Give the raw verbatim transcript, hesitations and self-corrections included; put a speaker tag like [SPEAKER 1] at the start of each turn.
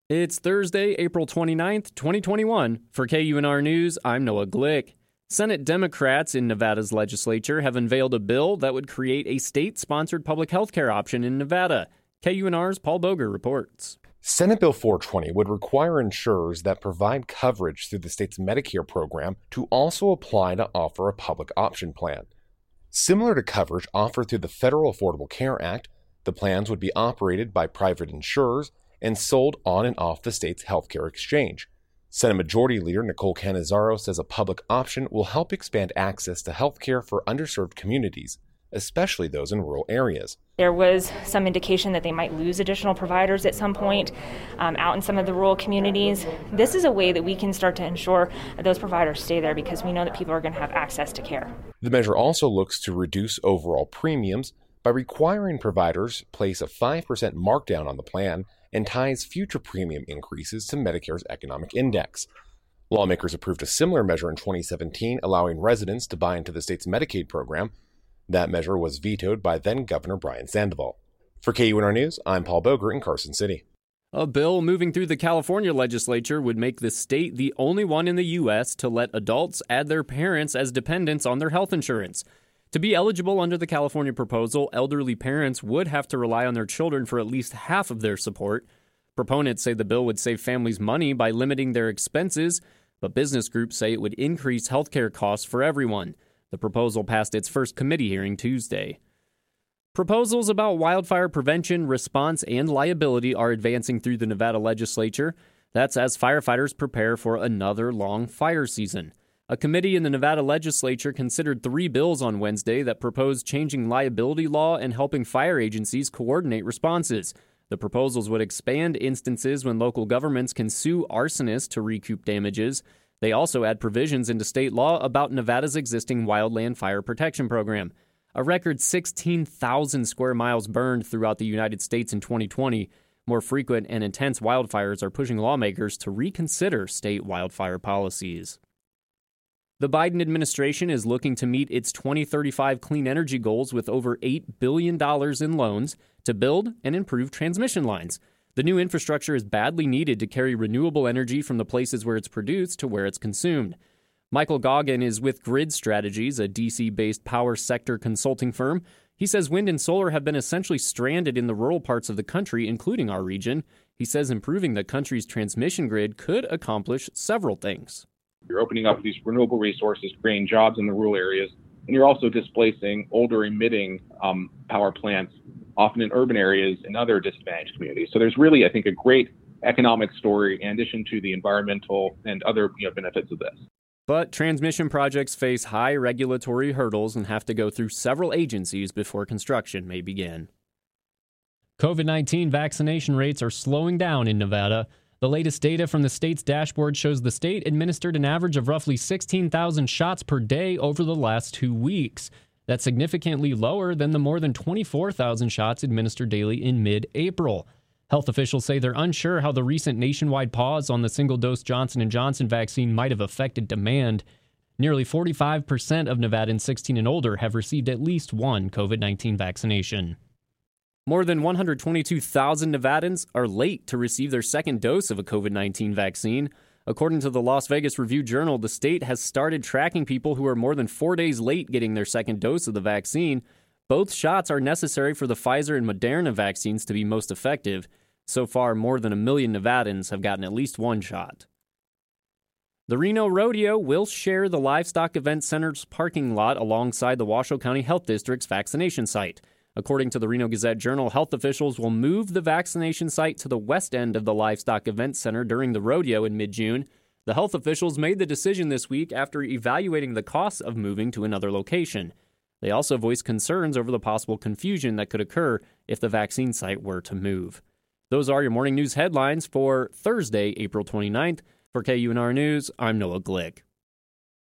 [SPEAKER 1] It's Thursday, April twenty-ninth, twenty twenty-one. For K U N R News, I'm Noah Glick. Senate Democrats in Nevada's legislature have unveiled a bill that would create a state-sponsored public health care option in Nevada. K U N R's Paul Boger reports.
[SPEAKER 2] Senate Bill four twenty would require insurers that provide coverage through the state's Medicare program to also apply to offer a public option plan. Similar to coverage offered through the Federal Affordable Care Act, the plans would be operated by private insurers and sold on and off the state's healthcare exchange. Senate Majority Leader Nicole Cannizzaro says a public option will help expand access to healthcare for underserved communities, especially those in rural areas.
[SPEAKER 3] There was some indication that they might lose additional providers at some point um, out in some of the rural communities. This is a way that we can start to ensure that those providers stay there because we know that people are going to have access to care.
[SPEAKER 2] The measure also looks to reduce overall premiums by requiring providers place a five percent markdown on the plan and ties future premium increases to Medicare's economic index. Lawmakers approved a similar measure in twenty seventeen, allowing residents to buy into the state's Medicaid program. That measure was vetoed by then-Governor Brian Sandoval. For K U N R News, I'm Paul Boger in Carson City.
[SPEAKER 1] A bill moving through the California legislature would make the state the only one in the U S to let adults add their parents as dependents on their health insurance. To be eligible under the California proposal, elderly parents would have to rely on their children for at least half of their support. Proponents say the bill would save families money by limiting their expenses, but business groups say it would increase healthcare costs for everyone. The proposal passed its first committee hearing Tuesday. Proposals about wildfire prevention, response, and liability are advancing through the Nevada legislature. That's as firefighters prepare for another long fire season. A committee in the Nevada legislature considered three bills on Wednesday that proposed changing liability law and helping fire agencies coordinate responses. The proposals would expand instances when local governments can sue arsonists to recoup damages. They also add provisions into state law about Nevada's existing wildland fire protection program. A record sixteen thousand square miles burned throughout the United States in twenty twenty. More frequent and intense wildfires are pushing lawmakers to reconsider state wildfire policies. The Biden administration is looking to meet its twenty thirty-five clean energy goals with over eight billion dollars in loans to build and improve transmission lines. The new infrastructure is badly needed to carry renewable energy from the places where it's produced to where it's consumed. Michael Goggin is with Grid Strategies, a D C-based power sector consulting firm. He says wind and solar have been essentially stranded in the rural parts of the country, including our region. He says improving the country's transmission grid could accomplish several things.
[SPEAKER 4] You're opening up these renewable resources, creating jobs in the rural areas, and you're also displacing older emitting um, power plants, often in urban areas and other disadvantaged communities. So there's really, I think, a great economic story in addition to the environmental and other you know, benefits of this.
[SPEAKER 1] But transmission projects face high regulatory hurdles and have to go through several agencies before construction may begin. COVID nineteen vaccination rates are slowing down in Nevada. The latest data from the state's dashboard shows the state administered an average of roughly sixteen thousand shots per day over the last two weeks. That's significantly lower than the more than twenty-four thousand shots administered daily in mid-April. Health officials say they're unsure how the recent nationwide pause on the single-dose Johnson and Johnson vaccine might have affected demand. Nearly forty-five percent of Nevadans sixteen and older have received at least one COVID nineteen vaccination. More than one hundred twenty-two thousand Nevadans are late to receive their second dose of a COVID nineteen vaccine. According to the Las Vegas Review-Journal, the state has started tracking people who are more than four days late getting their second dose of the vaccine. Both shots are necessary for the Pfizer and Moderna vaccines to be most effective. So far, more than a million Nevadans have gotten at least one shot. The Reno Rodeo will share the Livestock Event Center's parking lot alongside the Washoe County Health District's vaccination site. According to the Reno Gazette-Journal, health officials will move the vaccination site to the west end of the Livestock Event Center during the rodeo in mid-June. The health officials made the decision this week after evaluating the costs of moving to another location. They also voiced concerns over the possible confusion that could occur if the vaccine site were to move. Those are your morning news headlines for Thursday, April twenty-ninth. For K U N R News, I'm Noah Glick.